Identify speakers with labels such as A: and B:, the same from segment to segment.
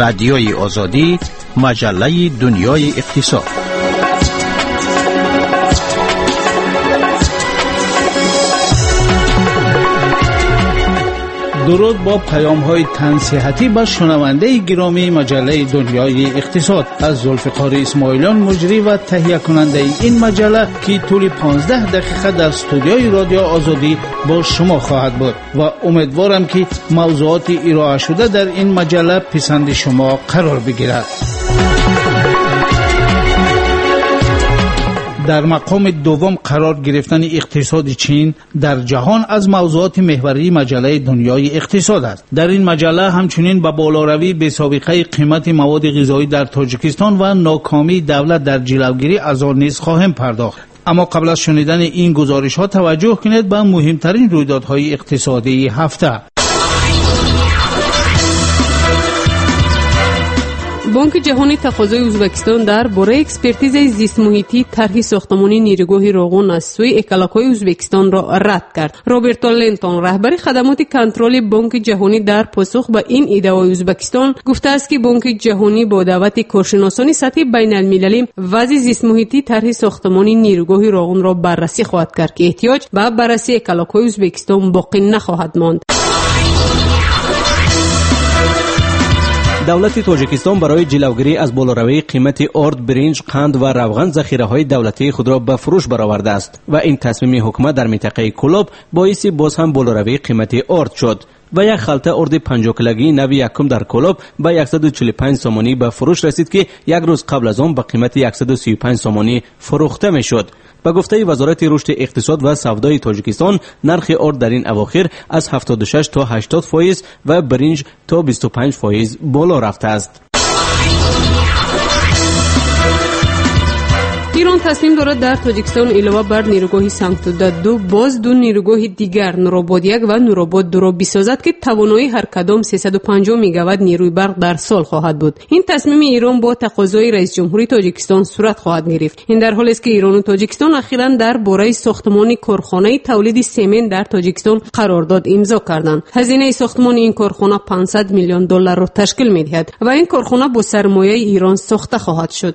A: رادیوی آزادی، مجله دنیای اقتصاد. درود با پیام‌های تنصیحاتی به شنونده گرامی مجله دنیای اقتصاد از ذوالفقار اسماعیلیان، مجری و تهیه کننده این مجله که طول 15 دقیقه در استودیوی رادیو آزادی با شما خواهد بود و امیدوارم که موضوعات ارائه شده در این مجله پسند شما قرار بگیرد. در مقام دوم قرار گرفتن اقتصاد چین در جهان از موضوعات محوری مجله دنیای اقتصاد است. در این مجله همچنین به بالاروی بی‌سابقه قیمت مواد غذایی در تاجیکستان و ناکامی دولت در جلوگیری از آن نیز خواهیم پرداخت. اما قبل از شنیدن این گزارش ها توجه کنید به مهمترین رویدادهای اقتصادی هفته.
B: بانک جهانی تقاضای ازبکستان در باره اکسپرتیز زیست محیطی طرح ساختمانی نیروگاه روغن از سوی اکلاکای ازبکستان را رد کرد. روبرتو لنتون، رهبر خدمات کنترل بانک جهانی، در پاسخ به این ادعای ازبکستان گفته است که بانک جهانی با دعوت کارشناسان سطح بین المللی وضع زیست محیطی طرح ساختمانی نیروگاه روغن را بررسی خواهد کرد که احتیاج به بررسی اکلاکای ازبکستان باقی نخواهد ماند.
C: دولت تاجیکستان برای جلوگیری از بالاروی قیمت آرد، برنج، قند و روغن ذخیره‌های دولتی خود را به فروش برآورده است و این تصمیم حکومت در منطقه کلوب باعث باز هم بالاروی قیمت آرد شد و یک خلطه آرد 50 کیلوگی نوی یکم در کلوب به 145 سومانی به فروش رسید که یک روز قبل از آن به قیمت 135 سومانی فروخته میشد. به گفته وزارت رشد اقتصاد و سودای تاجیکستان، نرخ آرد در این اواخر از 76 تا 80% و برنج تا 25% بالا رفته است.
B: ایران تصمیم دارد در تاجیکستان علاوه بر نیروگاه سنگتوده 2 باز 2 نیروگاه دیگر نورآباد 1 و نورآباد 2 را بسازد که توانایی هر کدام 350 میگاوات نیروی برق در سال خواهد بود. این تصمیم ایران با تقاضای رئیس جمهوری تاجیکستان صورت خواهد گرفت. این در حالی است که ایران و تاجیکستان اخیراً در باره ساختمان کارخانه تولید سمنت در تاجیکستان قرارداد امضا کردند. هزینه ساختمان این کارخانه 500 میلیون دلار را تشکیل می‌دهد و این کارخانه با سرمایه ایران ساخته خواهد شد.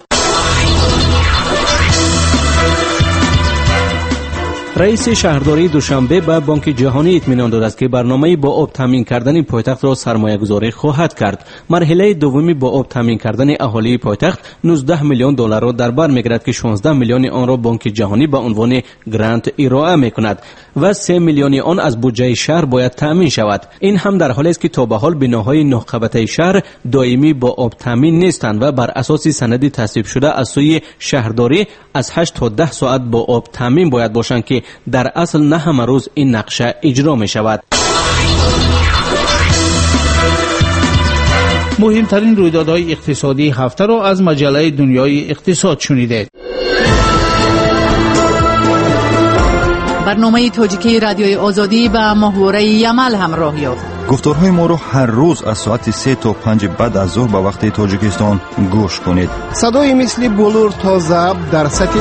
C: رئیس شهرداری دوشنبه به بانک جهانی اطمینان داد است که برنامه با آب تامین کردن پایتخت را سرمایه‌گذاری خواهد کرد. مرحله دومی با آب تامین کردن اهالی پایتخت 19 میلیون دلار را در بر می‌گیرد که 16 میلیون آن را بانک جهانی به عنوان گرانت ارائه می‌کند و 3 میلیون آن از بودجه شهر باید تامین شود. این هم در حالی است که تا به حال بناهای 9 قبطه شهر دائمی با آب تامین نیستند و بر اساس سند تصویب شده از سوی شهرداری از 8 تا 10 ساعت با آب تامین باید باشند که در اصل نه همه روز این نقشه اجرا می شود.
A: مهمترین رویدادهای اقتصادی هفته را از مجله دنیای اقتصاد شنیدید.
D: برنامه تاجیکی رادیوی آزادی به محوره یمل همراه یافت.
E: گفتارهای ما را هر روز از ساعت 3 تا 5 بعد از ظهر به وقت تاجیکستان گوش کنید.
F: صدای مثل بلور تا زب در سطحی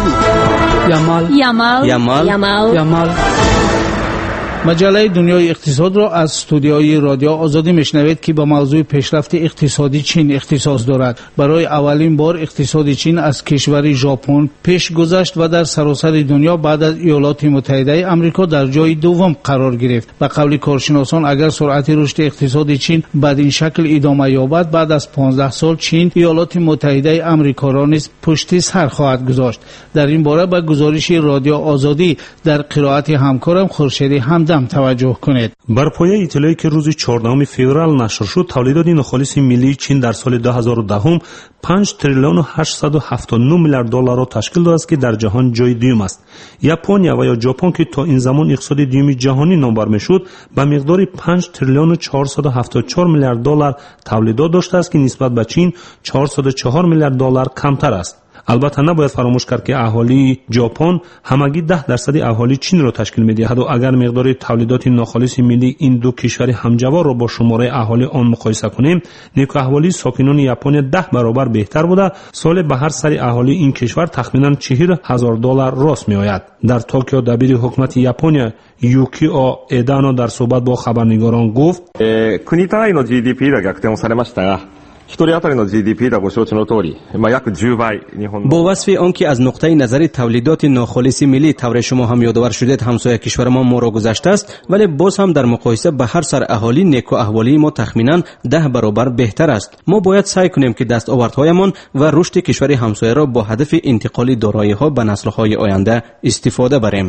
B: یمل.
A: مجله دنیای اقتصاد را از استودیوی رادیو آزادی میشنوید که به موضوع پیشرفت اقتصادی چین اختصاص دارد. برای اولین بار اقتصاد چین از کشور ژاپن پیش گذشت و در سراسر دنیا بعد از ایالات متحده آمریکا در جای دوم قرار گرفت. به قول کارشناسان اگر سرعت رشد اقتصاد چین بدین شکل ادامه یابد، بعد از 15 سال چین ایالات متحده آمریکا را نیز پشت سر خواهد گذاشت. در این باره به گزارش رادیو آزادی در قرائت همکارم خورشید همدم توجه کنید.
G: بر پایه اطلاعی که روز 14 فوریه نشر شد، تولیدات ناخالص ملی چین در سال 2010 5 تریلیون و 879 میلیارد دلار را تشکیل داده است که در جهان جای دوم است. ژاپن و یا ژاپن که تا این زمان اقتصاد دوم جهانی نامبر میشد، به مقدار 5 تریلیون و 474 میلیارد دلار تولیدات داشته است که نسبت به چین 404 میلیارد دلار کمتر است. البته نباید فراموش کرد که اهالی ژاپن همگی 10% اهالی چین را تشکیل می‌دهد و اگر مقدار تولیدات ناخالص ملی این دو کشور همجوار را با شماره اهالی آن مقایسه کنیم، نیک احوالی ساکنان ژاپن 10 برابر بهتر بوده. سال به هر سر اهالی این کشور تخمیناً $40,000 راست می‌آید. در توکیو دبیر حکومت ژاپن یوکیو ایدانو در صحبت با خبرنگاران گفت:
H: 国単位の GDP では逆転をされましたが、
C: با وصف آنکه از نقطه نظر تولیدات ناخالص ملی طور شما هم یادآور شدید همسایه کشور ما را گذشته است، ولی باز هم در مقایسه به هر سر اهالی نیک و احوالی ما تخمینا 10 برابر بهتر است. ما باید سعی کنیم که دستاوردهایمان و رشد کشور همسایه را با هدف انتقال دارایی‌ها به نسل‌های آینده استفاده بریم.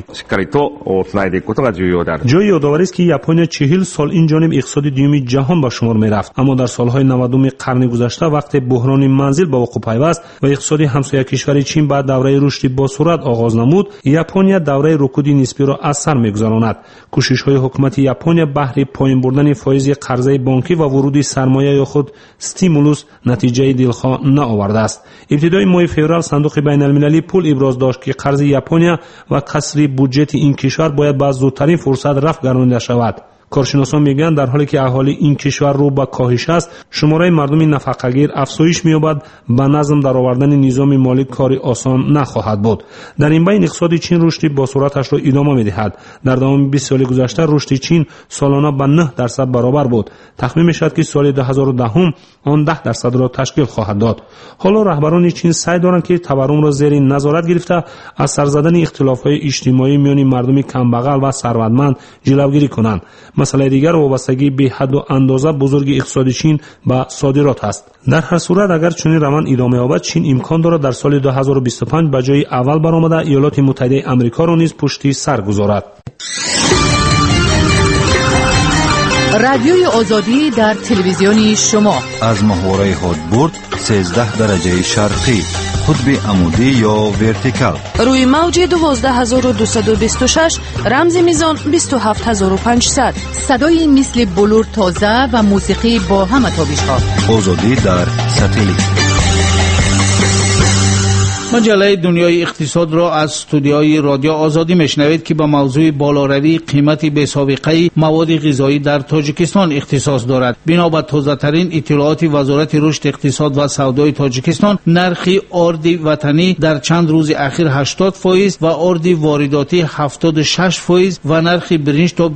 G: جای یادآوری است که ژاپن 40 سال این جانب اقتصاد دوم جهان به شمار می‌رفت، اما در سال‌های 90 قرن گذشته وقتی بحران منزل به وقوع پیوست و اقتصاد همسایه کشور چین بعد دوره رشد با سرعت آغاز نمود، ژاپن دوره رکود نسبی را از سر می‌گذراند. کوشش‌های حکومت ژاپن بهره پایین بردن فایز قرضه بانکی و ورود سرمایه یا خود استیمولوس نتیجه دلخواه نآورده است. ابتدای ماه فوریه صندوق بین‌المللی پول ابراز داشت که قرض ژاپن و کسری بودجه این کشور باید با زودترین فرصت رفع گردانیده شود. کارشناسان میگن در حالی که اهالی این کشور رو به کاهش است، شماره مردم نفقه‌گیر افزایش می‌یابد، به نظم درآوردن نظام مالی کاری آسان نخواهد بود. در این بین اقتصاد چین رشد با سرعتش را ادامه می‌دهد. در دام 20 سال گذشته رشد چین سالانه به 9% برابر بود. تخمین می‌شود که سال 2010 آن 10% را تشکیل خواهد داد. حالا رهبران چین سعی دارند که تورم را زیر نظارت گرفته از سر زدن اختلاف‌های اجتماعی میان مردم کمبغل و ثروتمند جلوگیری کنند. مسئله دیگر وابستگی به حد و اندازه بزرگ اقتصاد چین به صادرات است. در هر صورت اگر چنین روند ادامه یابد، چین امکان دارد در سال 2025 به جای اول برآمده ایالات متحده آمریکا را نیز پشت سر گذارد.
D: رادیوی آزادی در تلویزیون شما
E: از محوره هادبورد 13 درجه شرقی، قطب عمودی یا ورتیکال،
H: روی موج 12226 رمز میزان 27500،
D: صدای مثل بلور تازه و موسیقی با همه تابش‌ها.
E: آزادی در ساتلیت.
A: مجله دنیای اقتصاد را از استودیوی رادیو آزادی میشنوید که به موضوع بالاروی قیمت بی‌سابقه مواد غذایی در تاجیکستان اختصاص دارد. بنا به تازه‌ترین اطلاعات وزارت رشد اقتصاد و سودای تاجیکستان، نرخ آرد وطنی در چند روز اخیر 80% و آرد وارداتی 76% و نرخ برنج تا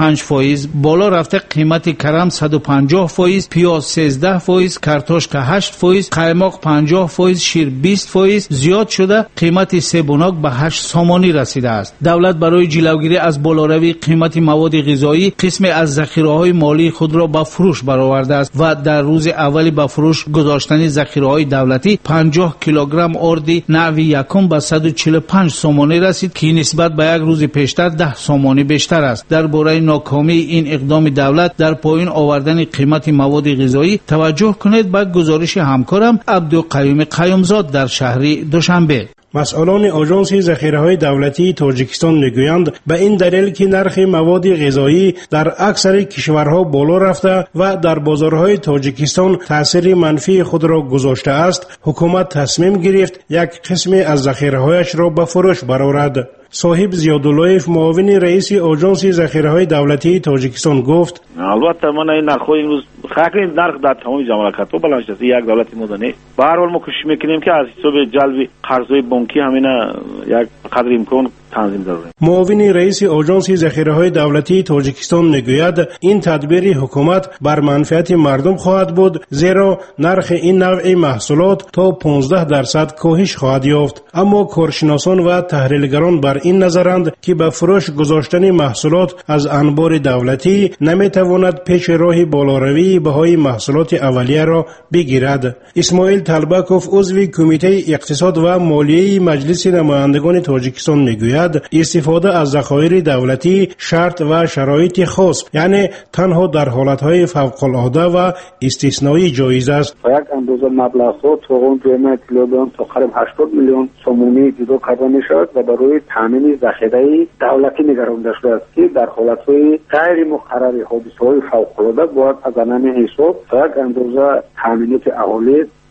A: 25% بالا رفته. قیمت کرم 150%، پیاز 13%، کارتوشک 8%، قایماق 50%، شیر 20% زیاد شده. قیمت سیبوناک به 8 سامانی رسیده است. دولت برای جلوگیری از بالاروی قیمت مواد غذایی قسمی از ذخیره‌های مالی خود را به فروش برآورده است و در روز اولی به فروش گذاشتن ذخیره‌های دولتی 50 کیلوگرم آرد نوع یکم به 145 سامانی رسید که نسبت به یک روز پیشتر 10 سامانی بیشتر است. درباره ناکامی این اقدام دولت در پایین آوردن قیمت مواد غذایی توجه کنید به گزارش همکارم عبدالقیوم قیومزاد در شهر دوشنبه.
F: مسئولان آژانس ذخیره‌های دولتی تاجیکستان میگویند به این دلیل که نرخ مواد غذایی در اکثر کشورها بالا رفته و در بازارهای تاجیکستان تاثیر منفی خود را گذاشته است، حکومت تصمیم گرفت یک قسم از ذخیره‌هایش را به فروش برآورد. صاحب زیاداللهیف معاون رئیس آژانس ذخیره‌های دولتی تاجیکستان گفت:
I: البته من این نرخ امروز خاطر نرخ در تمام مملکت‌ها بالا شده. یک دولت مدنی به هر حال ما کوشش می‌کنیم که از حساب جلب قرض‌های بانکی همینا یک قدر امکان تنظیم داریم.
F: معاون رئیس آژانس ذخیره‌های دولتی تاجیکستان میگوید این تدبیر حکومت بر منفعت مردم خواهد بود، زیرا نرخ این نوع محصولات تا 15% کاهش خواهد یافت. اما کارشناسان و تحلیلگران بر این نظرند که به فروش گذاشتن محصولات از انبار دولتی نمیتواند پیش راه بالاروی بهای محصولات اولیه را بگیرد. اسماعیل طلبکوف عضو کمیته اقتصاد و مالیه مجلس نمایندگان تاجیکستان میگوید استفاده از ذخایر دولتی شرط و شرایط خاص، یعنی تنها در حالتهای فوق العاده و استثنایی جایز است.
J: یک اندازه مبلغ‌ها تا اون قیمت کیلوگرم تا قریب 80 میلیون سومونی جدا کرده میشود و برای تامین ذخیره دولتی نگرانده شده است که در حالتهای غیر مقرر حادثه‌های فوق العاده باید از آن حساب تا یک اندازه تامینات اهالی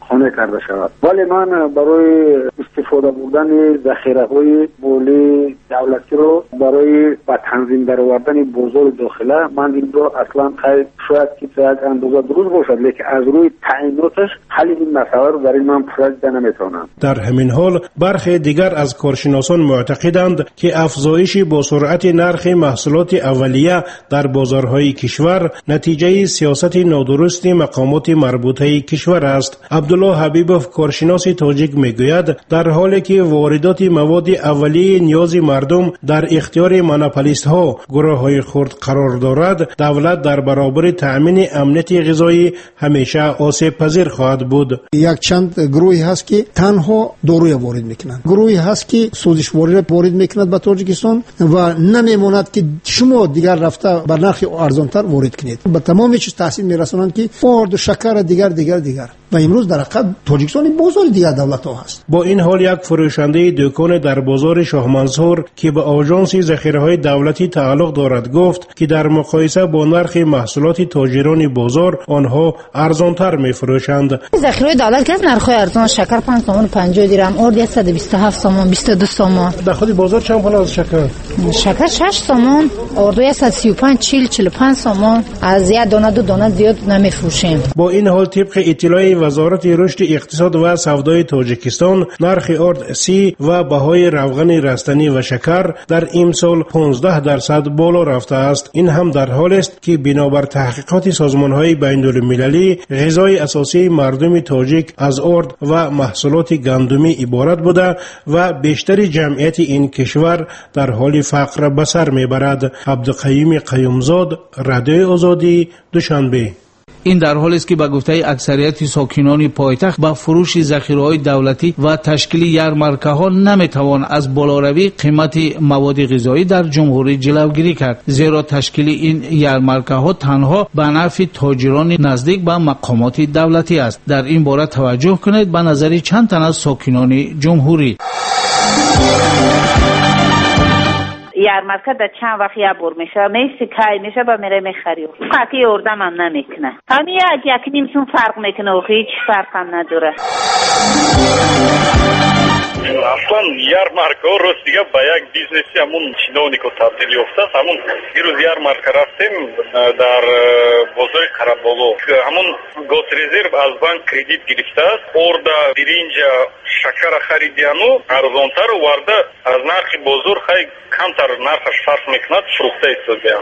J: خانه کرده شود. ولی من برای استفاده بردن ذخیره‌های مالی دولتی رو برای با تنظیم درآوردن بازار داخله، من این رو اصلا خیلی شاید که یک اندازه درست باشد، لیکن از روی تعیناتش حل این مسئله رو برای من پرداخت نمیتونم.
F: در همین حال برخی دیگر از کارشناسان معتقدند که افزایش با سرعت نرخ محصولات اولیه در بازارهای کشور نتیجه سیاست نادرست مقامات مربوطه کشور است. عبدالله حبیبوف کارشناس تاجیک میگوید در حالی که واردات مواد اولیه نیاز مردم در اختیار مونوپولیست ها گروه های خرد قرار دارد، دولت در برابر تأمین امنیت غذایی همیشه آسیب پذیر خواهد بود.
K: یک چند گروهی هست که تنها داروی وارد میکنند، گروهی هست که سوزشواری وارد میکند به تاجیکستان و نمیماند که شما دیگر رفته بر نرخ ارزانتر وارد کنید. به تمام چیز تاثیر میرسانند که آرد و شکر دیگر و امروز در حقیقت تاجیکستان بازار دیگر دولت ها هست.
F: با این حال یک فروشنده دکان در بازار شاه منصور که به آژانس ذخیره های دولتی تعلق دارد گفت که در مقایسه با نرخ محصولات تاجران بازار آنها ارزانتر میفروشند.
L: ذخیره دولت که نرخ ارزان شکر 5 تومان 50 درهم، آرد 127 تومان 22 تومان.
F: در خود بازار چند پول از شکر؟
L: شکر 6 تومان، آرد 135 45 تومان. از یک دانه دو دانه زیاد نمیفروشیم.
F: با این حال طبق اطلاع وزارت رشد اقتصاد و سودای تاجیکستان، نرخ آرد 30 و بهای روغن رستنی و شکر در امسال 15% بالا رفته است. این هم در حال است که بنابر تحقیقات سازمان‌های بین‌المللی غذای اساسی مردم تاجیک از آرد و محصولات گندمی عبارت بوده و بیشتر جمعیت این کشور در حال فقر به سر میبرد. عبدالقیوم قیومزاد، رادیو آزادی، دوشنبه.
A: این در حالی است که به گفته اکثریت ساکنان پایتخت با فروش ذخیره‌های دولتی و تشکیل یارمارکه‌ها نمیتوان از بالاروی قیمت مواد غذایی در جمهوری جلوگیری کرد، زیرا تشکیل این یارمارکه‌ها تنها به نفع تاجران نزدیک به مقامات دولتی است. در این باره توجه کنید به نظر چند تن از ساکنان جمهوری.
M: یارمارکه در چند وقت یه بار میشه، میشه کای میشه با میره میخریم. قطعی اردم هم نمیکنه. همین یک نیم سون فرق میکنه و هیچ فرق هم نداره.
N: اصلا یارمارکه روز دیگه با یک بیزنسی همون چینونی که تبدیل یافته است. همون دیروز یارمارکه رفتیم در بازار قرابالو، همون گاز رزرو از بانک کردیت گرفته است. اردا برنج شکر خریدیانو ارزانتر ورده از نرخ بازار خیلی کمتر نرخش فرق میکند فروخته ایستاده.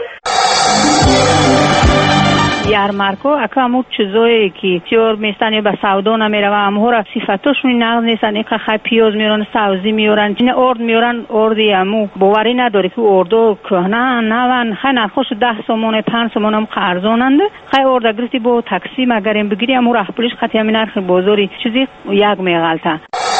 O: یارمارکو اکامو چیزایی که تیور میستن یا به سودا نمیره و امها را صفتاشون نقض نیستن. یک خیلی پیاز میارن، سبزی میارن، این ارد میارن، اردی امو باوری نداره که اردو کهنه نون خیلی نرخوش 10 تومان 5 تومان هم ارزاننده. خیلی ارد گرفتی با تاکسی مگریم بگیری امو راه پولیس خطی همین نرخ بازاری چیزی یک میغلطه.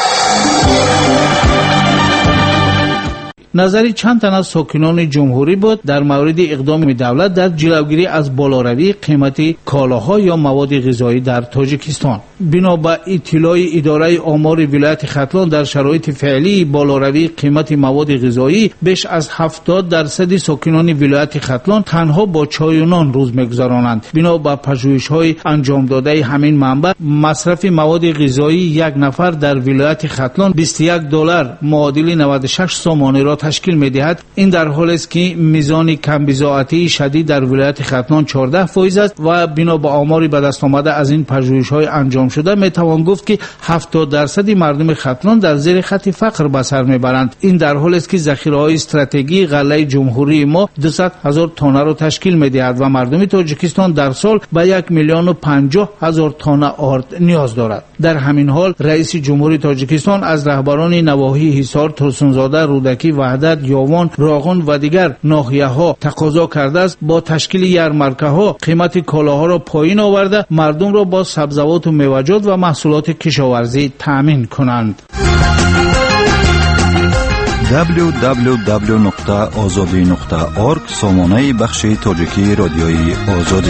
A: نظری چند تن از ساکنان جمهوری بود در مورد اقدام دولت در جلوگیری از بالاروی قیمت کالاها یا مواد غذایی در تاجیکستان. بنا به اطلاع اداره آمار ولایت ختلان، در شرایط فعلی بالاروی قیمت مواد غذایی بیش از 70% ساکنان ولایت ختلان تنها با چای و نان روز میگذرانند. بنا به پژوهش‌های انجام داده همین منبع، مصرف مواد غذایی یک نفر در ولایت ختلان $21 معادل 96 سومانی را تشکیل می‌دهد. این در حالی است که میزان کمبزاعتی شدید در ولایت ختلان 14% است و بنا به آماری به دست آمده از این پژوهش‌های انجام شده میتوان گفت که 70% مردم ختلان در زیر خط فقر به سر میبرند. این در حالی است که ذخیره‌های استراتژیک غله جمهوری ما 200,000 تن را تشکیل می‌دهد و مردم تاجیکستان در سال به 1,50,000 تن آرد نیاز دارد. در همین حال رئیس جمهوری تاجیکستان از رهبران نواحی حصار، ترسونزاده، رودکی، وحدت، یاوان، راغون و دیگر ناحیه‌ها تقاضا کرده است با تشکیل یارمارکه‌ها قیمت کالاها را پایین آورده مردم را با سبزیجات و میوه‌جات و محصولات کشاورزی تأمین کنند.
E: www.azadi.org سامانه بخش تاجیکی رادیوی آزادی.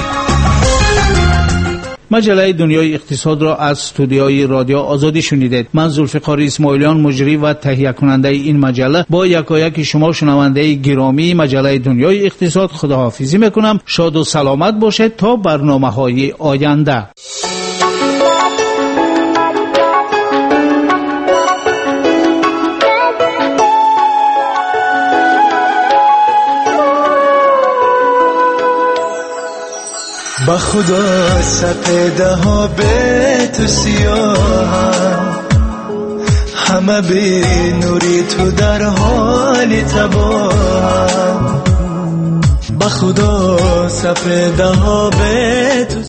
A: مجله دنیای اقتصاد را از استودیوی رادیو آزادی شنیدید. من ذوالفقار اسماعیلیان، مجری و تهیه کننده این مجله، با یکایک شما شنونده گرامی مجله دنیای اقتصاد خداحافظی میکنم. شاد و سلامت باشید تا برنامه‌های آینده.
P: با خدا سپیده ها به تو سیاه، همه بی نوری تو در حال تباه. با خدا سپیده ها به تو